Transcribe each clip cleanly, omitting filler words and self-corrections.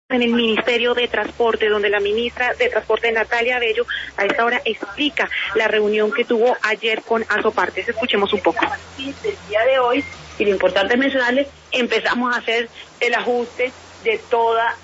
En el Ministerio de Transporte, donde la ministra de Transporte, Natalia Bello, a esta hora explica la reunión que tuvo ayer con Asopartes. Escuchemos un poco. El día de hoy, y lo importante es mencionarles, empezamos a hacer el ajuste de toda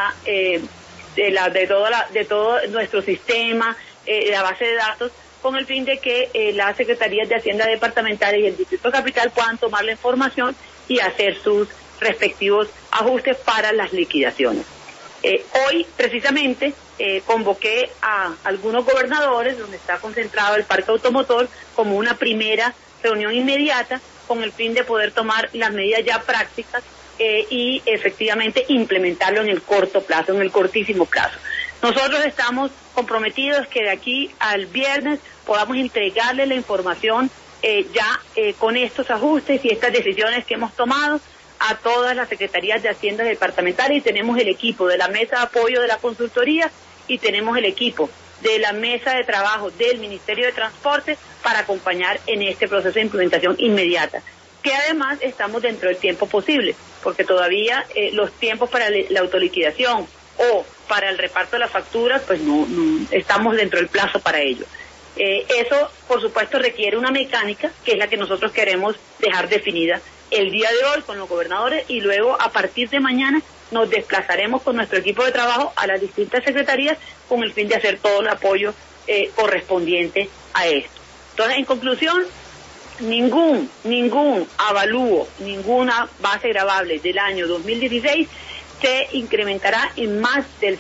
de todo nuestro sistema, la base de datos, con el fin de que las secretarías de Hacienda departamentales y el Distrito Capital puedan tomar la información y hacer sus respectivos ajustes para las liquidaciones. Hoy, precisamente, convoqué a algunos gobernadores, donde está concentrado el parque automotor, como una primera reunión inmediata, con el fin de poder tomar las medidas ya prácticas y efectivamente implementarlo en el corto plazo, en el cortísimo plazo. Nosotros estamos comprometidos que de aquí al viernes podamos entregarle la información con estos ajustes y estas decisiones que hemos tomado a todas las secretarías de Hacienda departamentales, y tenemos el equipo de la mesa de apoyo de la consultoría y tenemos el equipo de la mesa de trabajo del Ministerio de Transporte para acompañar en este proceso de implementación inmediata, que además estamos dentro del tiempo posible, porque todavía los tiempos para la autoliquidación o para el reparto de las facturas, pues no estamos dentro del plazo para ello. Eso, por supuesto, requiere una mecánica, que es la que nosotros queremos dejar definida el día de hoy con los gobernadores, y luego a partir de mañana nos desplazaremos con nuestro equipo de trabajo a las distintas secretarías con el fin de hacer todo el apoyo correspondiente a esto. Entonces, en conclusión, ningún avalúo, ninguna base gravable del año 2016 se incrementará en más del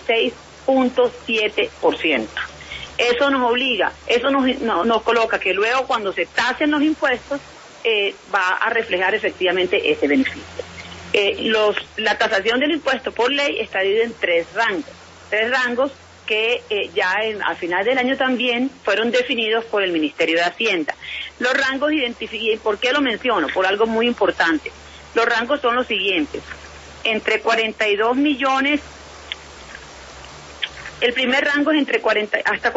6.7%. Eso nos obliga, eso nos coloca que luego, cuando se tasen los impuestos, va a reflejar efectivamente ese beneficio. La tasación del impuesto por ley está dividida en tres rangos que a final del año también fueron definidos por el Ministerio de Hacienda. Los rangos identifican, ¿por qué lo menciono? Por algo muy importante. Los rangos son los siguientes: entre 42 millones, el primer rango es hasta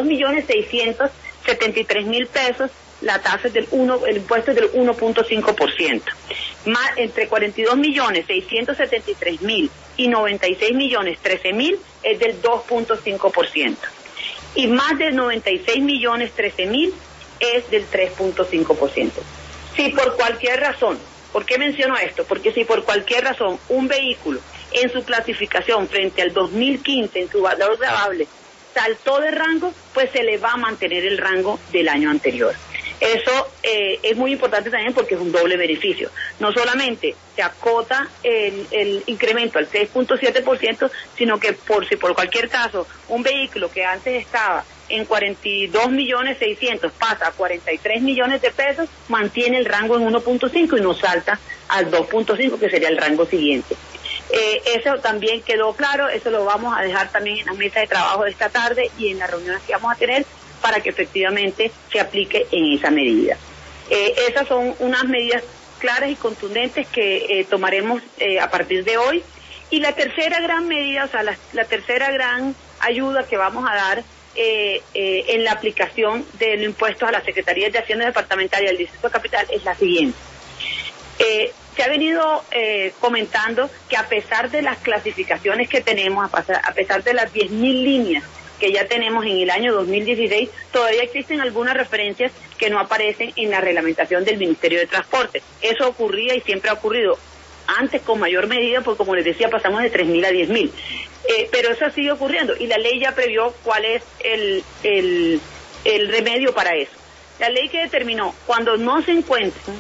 42.673.000 pesos. La tasa es el impuesto es del 1.5%. Entre 42.673.000 y 96.013.000 es del 2.5%. Y más de 96.013.000 es del 3.5%. Si por cualquier razón, ¿por qué menciono esto? Porque si por cualquier razón un vehículo en su clasificación frente al 2015, en su valor gravable, saltó de rango, pues se le va a mantener el rango del año anterior. Eso es muy importante también, porque es un doble beneficio. No solamente se acota el incremento al 6.7%, sino que si por cualquier caso un vehículo que antes estaba en 42.600.000 pasa a 43 millones de pesos, mantiene el rango en 1.5 y no salta al 2.5, que sería el rango siguiente. Eso también quedó claro, eso lo vamos a dejar también en la mesa de trabajo de esta tarde y en las reuniones que vamos a tener, para que efectivamente se aplique en esa medida. Esas son unas medidas claras y contundentes que tomaremos a partir de hoy. Y la tercera gran medida, o sea, la tercera gran ayuda que vamos a dar en la aplicación del impuesto a las secretarías de Hacienda departamental y al Distrito Capital es la siguiente. Se ha venido comentando que, a pesar de las clasificaciones que tenemos, a pesar de las 10.000 líneas que ya tenemos en el año 2016, todavía existen algunas referencias que no aparecen en la reglamentación del Ministerio de Transporte. Eso ocurría y siempre ha ocurrido, antes con mayor medida, porque, como les decía, pasamos de 3.000 a 10.000. Pero eso sigue ocurriendo, y la ley ya previó cuál es el remedio para eso. La ley que determinó, cuando no se encuentren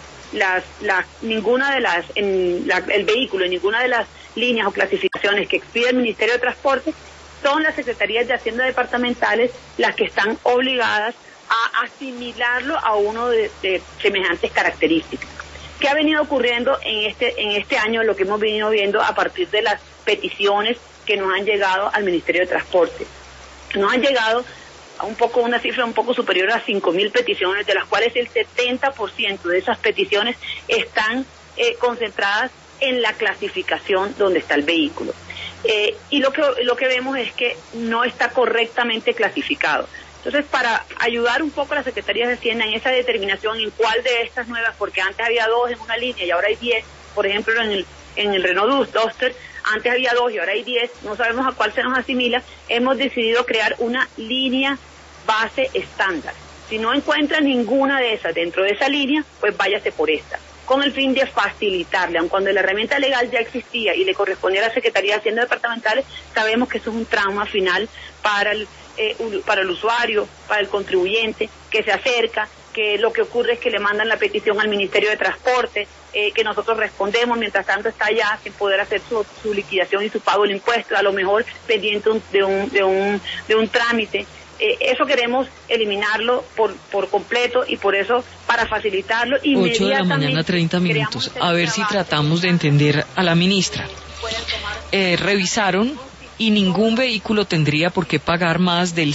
el vehículo en ninguna de las líneas o clasificaciones que expide el Ministerio de Transporte, son las secretarías de Hacienda departamentales las que están obligadas a asimilarlo a uno de semejantes características. ¿Qué ha venido ocurriendo en este año? Lo que hemos venido viendo a partir de las peticiones que nos han llegado al Ministerio de Transporte. Nos han llegado a una cifra un poco superior a 5.000 peticiones, de las cuales el 70% de esas peticiones están concentradas en la clasificación donde está el vehículo. Y lo que vemos es que no está correctamente clasificado. Entonces, para ayudar un poco a las secretarías de Hacienda en esa determinación en cuál de estas nuevas, porque antes había 2 en una línea y ahora hay 10, por ejemplo, en el Renault Duster, antes había 2 y ahora hay 10, no sabemos a cuál se nos asimila, hemos decidido crear una línea base estándar. Si no encuentra ninguna de esas dentro de esa línea, pues váyase por esta, con el fin de facilitarle, aun cuando la herramienta legal ya existía y le correspondía a la Secretaría de Hacienda Departamentales, sabemos que eso es un trauma final para el usuario, para el contribuyente, que se acerca, que lo que ocurre es que le mandan la petición al Ministerio de Transporte, que nosotros respondemos, mientras tanto está allá sin poder hacer su liquidación y su pago del impuesto, a lo mejor pendiente de un trámite. Eso queremos eliminarlo por completo y por eso, para facilitarlo, 8 de la mañana, 30 minutos. A ver si tratamos de entender a la ministra. Revisaron y ningún vehículo tendría por qué pagar más del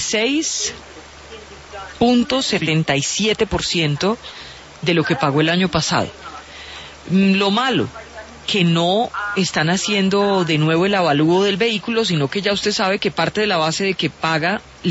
6.77% de lo que pagó el año pasado. Lo malo, que no están haciendo de nuevo el avalúo del vehículo, sino que ya usted sabe que parte de la base de que paga el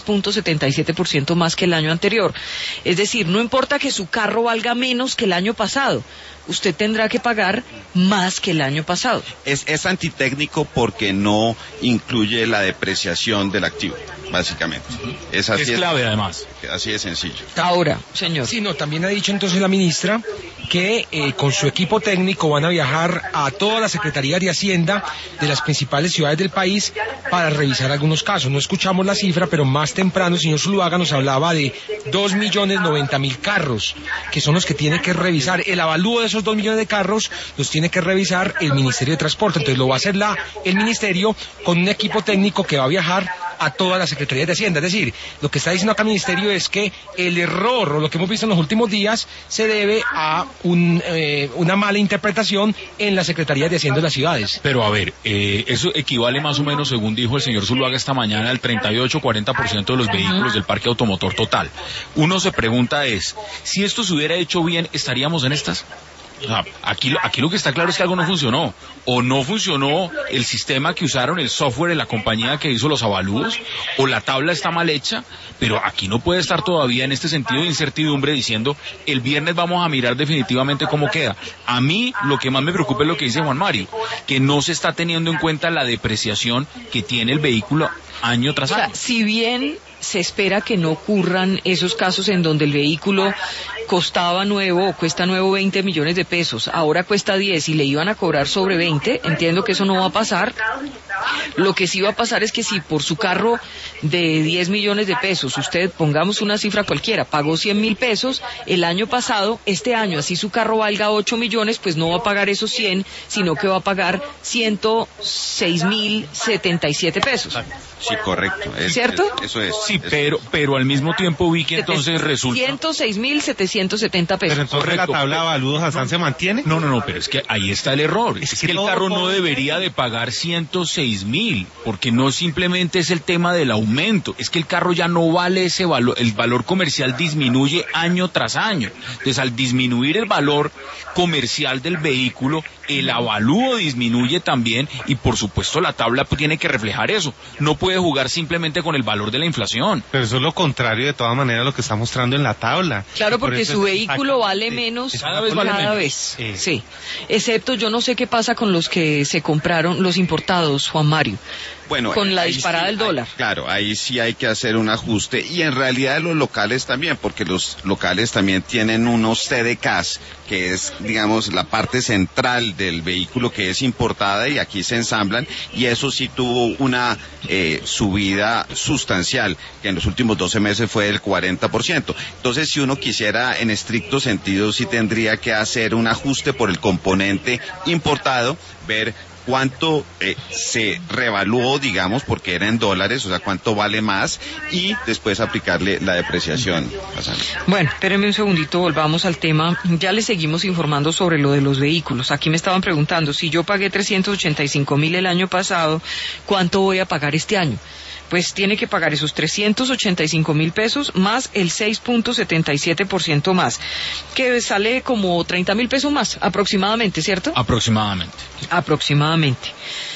6.77% más que el año anterior. Es decir, no importa que su carro valga menos que el año pasado, usted tendrá que pagar más que el año pasado. Es antitécnico porque no incluye la depreciación del activo, básicamente. Es clave, además. Así de sencillo. Ahora, señor. Sí, no, también ha dicho entonces la ministra que con su equipo técnico van a viajar a todas las secretarías de Hacienda de las principales ciudades del país para revisar algunos casos. No escuchamos la cifra, pero más temprano el señor Zuluaga nos hablaba de 2.090.000 carros, que son los que tiene que revisar. El avalúo de esos 2 millones de carros los tiene que revisar el Ministerio de Transporte. Entonces lo va a hacer el Ministerio con un equipo técnico que va a viajar a todas las secretarías de Hacienda. Es decir, lo que está diciendo acá el Ministerio es que el error, o lo que hemos visto en los últimos días, se debe a una mala interpretación en las secretarías de Hacienda de las ciudades. Pero a ver, eso equivale más o menos, según dijo el señor Zuluaga esta mañana, al 38-40% de los vehículos del parque automotor total. Uno se pregunta si esto se hubiera hecho bien, ¿estaríamos en estas? O sea, aquí lo que está claro es que algo no funcionó, o no funcionó el sistema que usaron, el software de la compañía que hizo los avalúos, o la tabla está mal hecha, pero aquí no puede estar todavía en este sentido de incertidumbre diciendo el viernes vamos a mirar definitivamente cómo queda. A mí lo que más me preocupa es lo que dice Juan Mario, que no se está teniendo en cuenta la depreciación que tiene el vehículo año tras año. O sea, si bien se espera que no ocurran esos casos en donde el vehículo costaba nuevo o cuesta nuevo 20 millones de pesos, ahora cuesta 10 y le iban a cobrar sobre 20, entiendo que eso no va a pasar. Lo que sí va a pasar es que si por su carro de 10 millones de pesos, usted, pongamos una cifra cualquiera, pagó 100.000 pesos el año pasado, este año así su carro valga 8 millones, pues no va a pagar esos 100, sino que va a pagar 106.077 pesos. Sí, correcto. ¿Cierto? Eso es. Sí, pero al mismo tiempo vi que entonces resulta... 106.770 pesos. Pero entonces la tabla de avalúos Hassan se mantiene. No, pero es que ahí está el error. Es que el carro no debería de pagar 106.000, porque no simplemente es el tema del aumento, es que el carro ya no vale ese valor, el valor comercial disminuye año tras año. Entonces, al disminuir el valor comercial del vehículo, el avalúo disminuye también y por supuesto la tabla tiene que reflejar eso. No puede jugar simplemente con el valor de la inflación. Pero eso es lo contrario de todas maneras lo que está mostrando en la tabla. Claro, porque su vehículo vale menos cada vez. Sí. Excepto, yo no sé qué pasa con los que se compraron, los importados, Juan Mario. Bueno, con la disparada del dólar. Claro, ahí sí hay que hacer un ajuste y en realidad los locales también, porque los locales también tienen unos CDKs, que es, digamos, la parte central del vehículo que es importada y aquí se ensamblan y eso sí tuvo una subida sustancial, que en los últimos 12 meses fue del 40%. Entonces, si uno quisiera en estricto sentido, sí tendría que hacer un ajuste por el componente importado, ver cuánto se revaluó, digamos, porque era en dólares, o sea, cuánto vale más, y después aplicarle la depreciación. Bueno, espérenme un segundito, volvamos al tema. Ya les seguimos informando sobre lo de los vehículos. Aquí me estaban preguntando, si yo pagué 385.000 el año pasado, ¿cuánto voy a pagar este año? Pues tiene que pagar esos 385.000 pesos más el 6.77% más, que sale como 30.000 pesos más aproximadamente, ¿cierto? Aproximadamente.